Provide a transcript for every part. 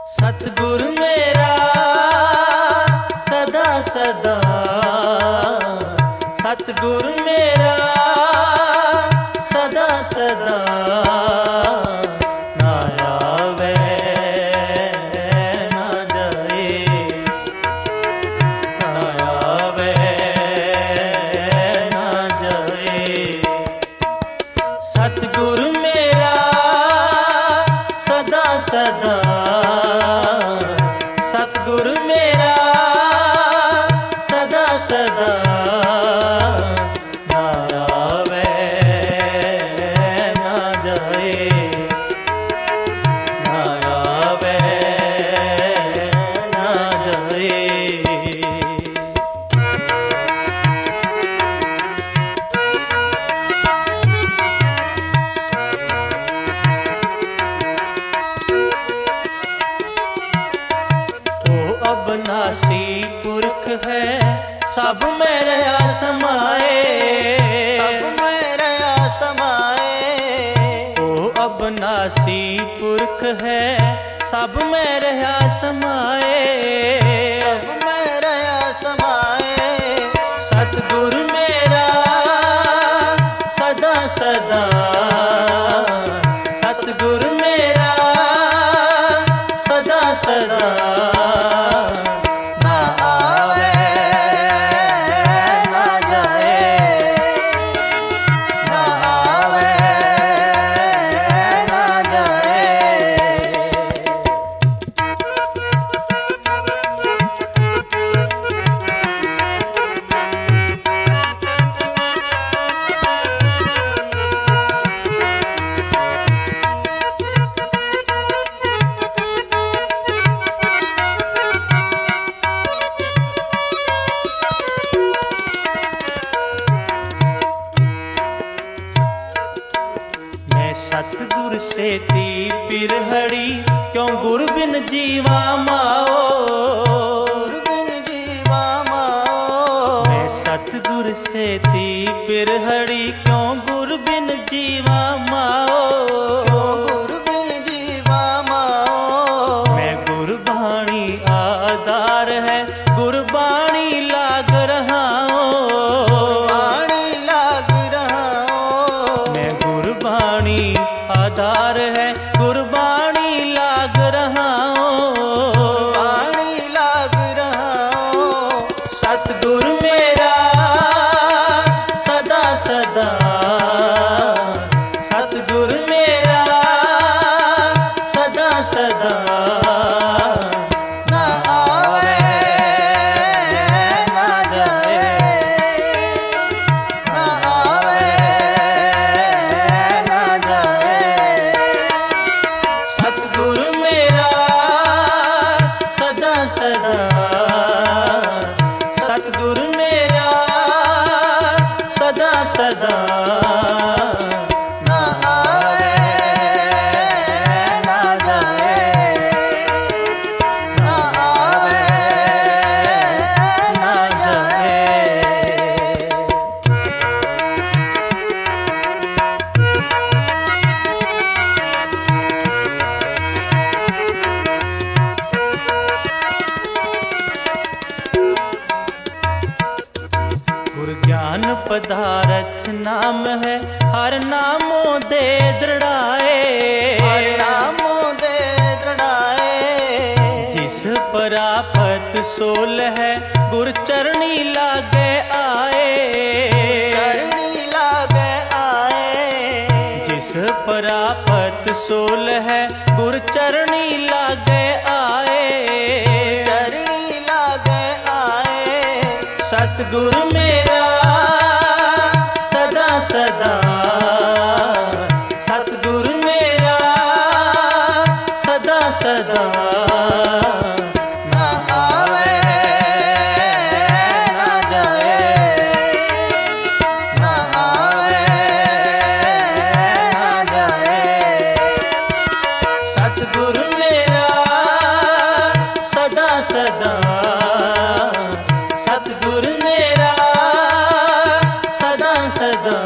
सतगुरु मेरा सदा सदा, सतगुरु मेरा सदा सदा, ना आवे ना जाए, ना आवे ना जाए। सतगुरु मेरा सदा सदा, सतगुरु मेरा सदा सदा, ना आवे ना जाए, ना आवे ना जाए। अविनाशी पुरख है सब में रहा समाए, सब में रहा समाए। ओ अविनाशी पुरख है सब में रहा समाए, सब में रहा समाए। सतगुरु मेरा सदा सदा, सतगुरु मेरा सदा सदा, सतगुर से ती पिरहड़ी क्यों गुर बिन जीवा माओ, गुर बिन जीवा माओ। मैं सतगुर से ती पिरहड़ी क्यों गुर बिन जीवा माओ, क्यों गुर बिन जीवा माओ। मैं गुरबाणी आधार है गुरबाणी लाग रहा हूँ, गुरबाणी लाग रहा हूँ। मैं गुरबाणी आधार है गुरबाणी लाग रहा हूँ, गुरबाणी लाग रहा हूँ। सतगुरु मेरा सदा सदा, सतगुरु मेरा सदा सदा, ना आवे ना जाए, ना आवे ना जाए। सतगुरु मेरा सदा सदा, सतगुरु मेरा सदा सदा, ना आवे ना जाए, ना आवे ना जाए। गुर ज्ञान पदारथ नाम है हर नामों दे दृढ़ाए, हर नामों दे दृढ़ाए। जिस परापत सोल है गुर चरणी लागे आए, चरणी लागे आए। जिस परापत सोल है गुर चरणी लागे आए, चरणी लागे आए। सतगुरु मेरा सदा सदा, सतगुरु मेरा सदा सदा, ना आवे ना जाए, ना आवे ना जाए। सतगुरु मेरा सदा सदा, सतगुरु मेरा सदा सदा,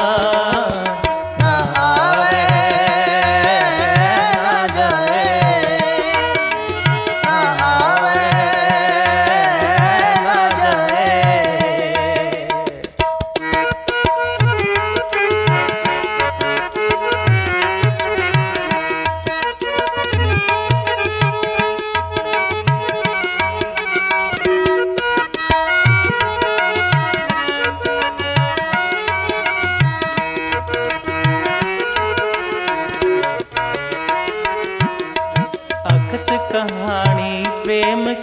ना आवे ना जाए।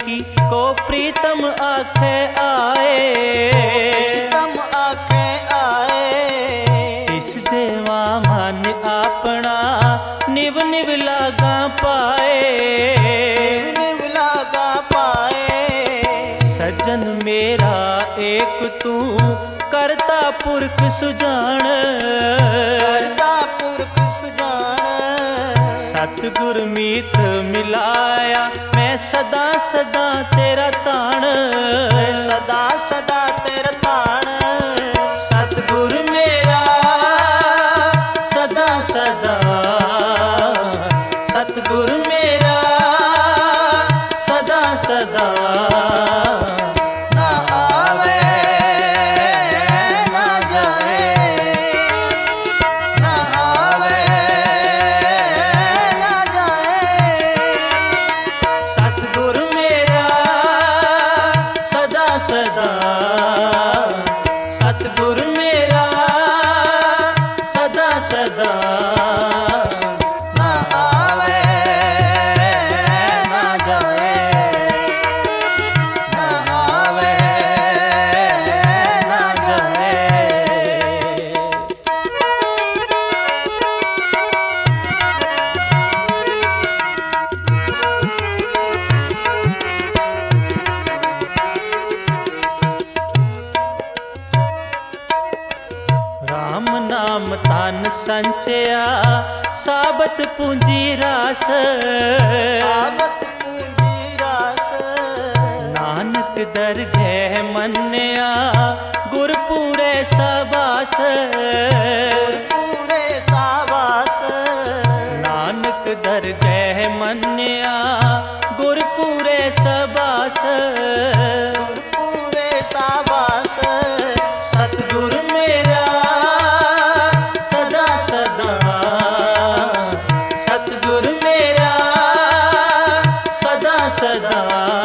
की को प्रीतम आखे आए, प्रीतम आखे आए। इस देवा मन अपना निव निव लागा पाए, निव लागा पाए। सज्जन मेरा एक तू करता पुरख सुजान, करता पुरख सुजान। सतगुर मीत मिलाया मैं सदा सदा तेरा ताण, सदा सदा तेरा ताण। सतगुर मेरा सदा सदा, सतगुर मेरा सदा सदा। ना आवे ना जाए, ना आवे ना जाए। सतगुर मेरा सदा सदा, सतगुर मेरा सदा सदा। ना आवे ना जाए, ना आवे ना जाए। राम नाम तन संचया साबत पूंजी रास, साबत पूंजी रास। नानक दरगह मन्या गुरपुरे सबास, पूरे साबास। नानक दरगह मन्या गुरपुरे सबास। पूरे साबास। सतगुर मेरा सदा सदा, सतगुर मेरा सदा सदा।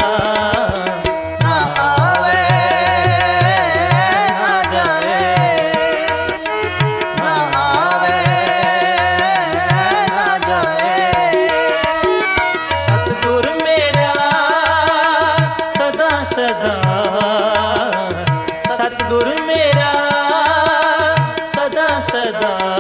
ना आवे ना जाए, ना आवे ना जाए। सतगुर मेरा सदा सदा, सतगुर मेरा सदा सदा।